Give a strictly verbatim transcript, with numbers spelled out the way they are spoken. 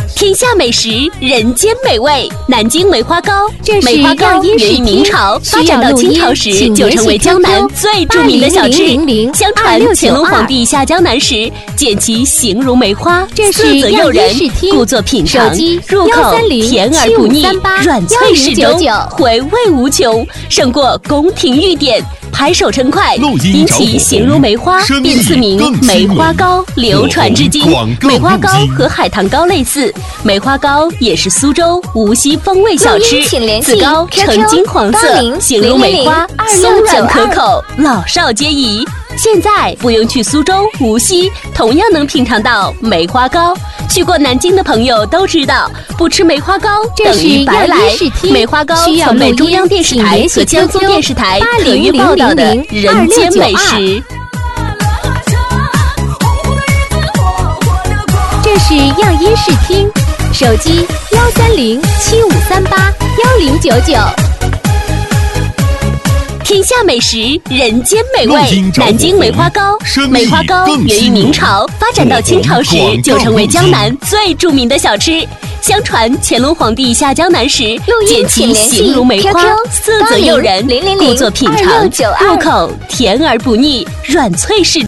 天下美食，人间美味。南京梅花糕， 这是梅花糕样源于明朝，发展到清朝时就成为江南最著名的小吃。相传乾隆皇帝下江南时，见其形如梅花，色泽诱人，故作品尝，入口甜而不腻，软脆适中，回味无穷，胜过宫廷御典。拍手称快，因其形如梅花，便赐名梅花糕，流传至今。梅花糕和海棠糕类似，梅花糕也是苏州、无锡风味小吃。此糕呈金黄色，形如梅花，松软可口，老少皆宜。现在不用去苏州、无锡，同样能品尝到梅花糕。去过南京的朋友都知道，不吃梅花糕等于白来。梅花糕曾被中央电视台和江苏电视台特约报道的人间美食。 这是样音视听，手机幺三零七五三八幺零九九。 天下美食，人间美味。南京梅花糕，梅花糕源于明朝，发展到清朝时就成为江南最著名的小吃。相传乾隆皇帝下江南时，见其形如梅花，色泽诱人，故作品尝，入口甜而不腻，软脆适。